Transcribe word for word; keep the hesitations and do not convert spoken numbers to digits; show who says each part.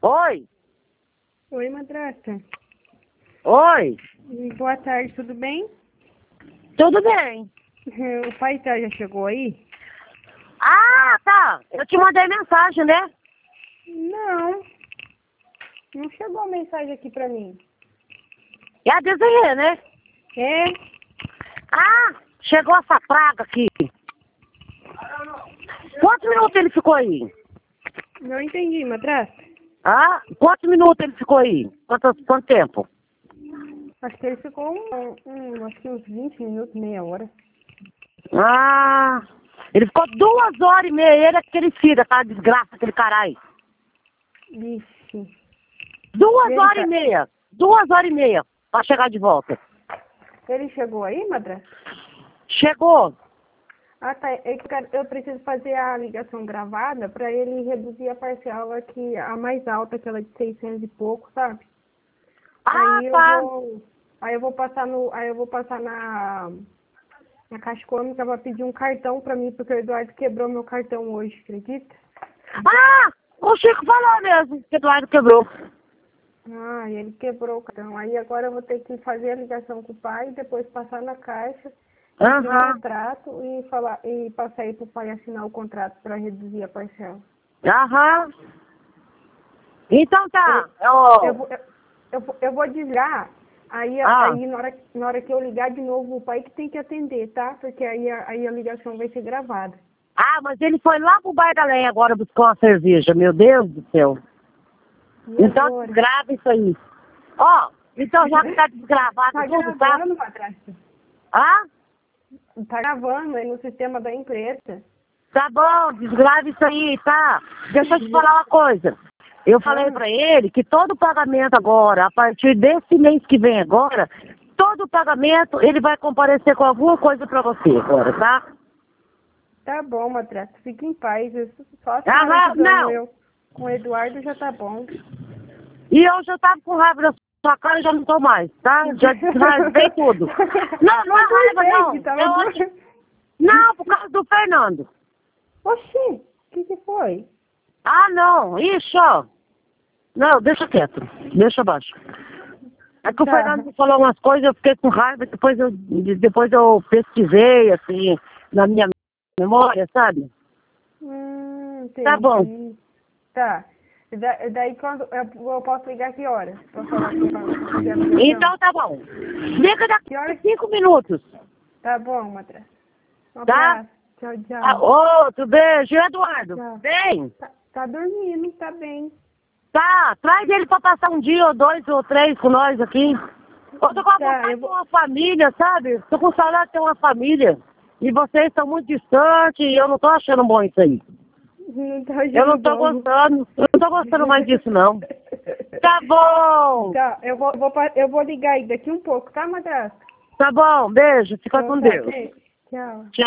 Speaker 1: Oi?
Speaker 2: Oi, madrasta.
Speaker 1: Oi?
Speaker 2: Boa tarde, tudo bem?
Speaker 1: Tudo bem.
Speaker 2: O pai tá, já chegou aí?
Speaker 1: Ah, tá. Eu te mandei mensagem, né?
Speaker 2: Não. Não chegou a mensagem aqui pra mim.
Speaker 1: É a desenhei, né?
Speaker 2: É?
Speaker 1: Ah, chegou essa praga aqui. Quantos minutos ele ficou aí?
Speaker 2: Não entendi, madrasta.
Speaker 1: Ah, quantos minutos ele ficou aí? Quanto, quanto tempo?
Speaker 2: Acho que ele ficou um, um, acho que uns vinte minutos, meia hora.
Speaker 1: Ah, ele ficou duas horas e meia, ele é aquele filho, aquela desgraça, aquele caralho.
Speaker 2: Ixi.
Speaker 1: Duas
Speaker 2: E ele
Speaker 1: horas
Speaker 2: tá-
Speaker 1: e meia, duas horas e meia pra chegar de volta.
Speaker 2: Ele chegou aí, madrasta?
Speaker 1: Chegou.
Speaker 2: Ah, tá. Eu, quero- eu preciso fazer a ligação gravada pra ele reduzir a parcela que a mais alta, aquela de seiscentos e pouco, sabe?
Speaker 1: Ah,
Speaker 2: Aí eu
Speaker 1: tá.
Speaker 2: vou, aí eu vou passar no, aí eu vou passar na, na Caixa Econômica pra pedir um cartão pra mim, porque o Eduardo quebrou meu cartão hoje, acredita?
Speaker 1: Ah, o Chico falou mesmo que o Eduardo quebrou.
Speaker 2: Ah, e ele quebrou o cartão. Aí agora eu vou ter que fazer a ligação com o pai, depois passar na Caixa, pedir um
Speaker 1: Aham,
Speaker 2: retrato e falar e passar aí pro pai assinar o contrato pra reduzir a parcela.
Speaker 1: aham. Então tá.
Speaker 2: Ele-
Speaker 1: Eu,
Speaker 2: Eu, vou, eu, eu, vou- eu vou desligar, aí,
Speaker 1: ah,
Speaker 2: aí na, hora, na hora que eu ligar de novo, o pai que tem que atender, tá? Porque aí, a- aí a ligação vai ser gravada.
Speaker 1: ah, mas ele foi lá pro Bairro da Lenha agora buscar uma cerveja. Meu Deus do céu.
Speaker 2: E
Speaker 1: Então
Speaker 2: agora?
Speaker 1: desgrava isso aí. Ó, então já que tá desgravado
Speaker 2: Tá
Speaker 1: tudo, tá?
Speaker 2: gravando, madrasta.
Speaker 1: Ah,
Speaker 2: Tá gravando aí no sistema da empresa.
Speaker 1: tá bom, desgrava isso aí, tá? Deixa eu te falar uma coisa. Eu falei
Speaker 2: Ah,
Speaker 1: pra ele que todo pagamento agora, a partir desse mês que vem agora, todo pagamento ele vai comparecer com alguma coisa pra você agora, tá?
Speaker 2: tá bom, madrasta. Fique em paz. Eu- Só a senhora
Speaker 1: Aham,
Speaker 2: ajudando
Speaker 1: não.
Speaker 2: eu com o Eduardo já tá bom.
Speaker 1: E eu já tava com raiva da sua cara e já não tô mais, tá? Já desrasguei tudo. Não, não é
Speaker 2: Mas por
Speaker 1: raiva
Speaker 2: quê?
Speaker 1: não.
Speaker 2: Que tava...
Speaker 1: Eu acho... Não, por causa do Fernando.
Speaker 2: Oxi, o que que foi?
Speaker 1: Ah, não. Ixi, ó. Não, deixa quieto. Deixa abaixo. É que o
Speaker 2: Tá.
Speaker 1: Fernando falou umas coisas, eu fiquei com raiva, depois eu, depois eu pesquisei, assim, na minha memória, sabe?
Speaker 2: Hum,
Speaker 1: Tá bom.
Speaker 2: entendi. Tá. E da- e daí quando eu, eu posso ligar que horas? Pra falar com pra pra fazer a ligação?
Speaker 1: Então tá bom. Liga daqui
Speaker 2: Que
Speaker 1: a
Speaker 2: horas?
Speaker 1: cinco minutos,
Speaker 2: Tá bom, Matheus. Um
Speaker 1: tá?
Speaker 2: abraço. Tchau,
Speaker 1: Ah,
Speaker 2: tchau.
Speaker 1: outro beijo, Eduardo.
Speaker 2: Tchau.
Speaker 1: Vem.
Speaker 2: Tá, tá dormindo, tá bem.
Speaker 1: Tá, traz ele pra passar um dia ou dois ou três com nós aqui. Eu tô com a
Speaker 2: Tá,
Speaker 1: vontade
Speaker 2: eu
Speaker 1: de ter
Speaker 2: vou.
Speaker 1: uma família, sabe? Tô com saudade de ter uma família. E vocês estão muito distantes e eu não tô achando bom isso aí.
Speaker 2: Não tá
Speaker 1: Eu não
Speaker 2: achando
Speaker 1: tô
Speaker 2: bom.
Speaker 1: gostando. Eu não tô gostando mais disso, não. Tá bom.
Speaker 2: Tá, eu vou, vou, pa- eu vou ligar aí daqui um pouco, tá, madrasta?
Speaker 1: Tá bom, beijo. Fica
Speaker 2: Então
Speaker 1: com
Speaker 2: tá,
Speaker 1: Deus.
Speaker 2: tchau.
Speaker 1: Tchau.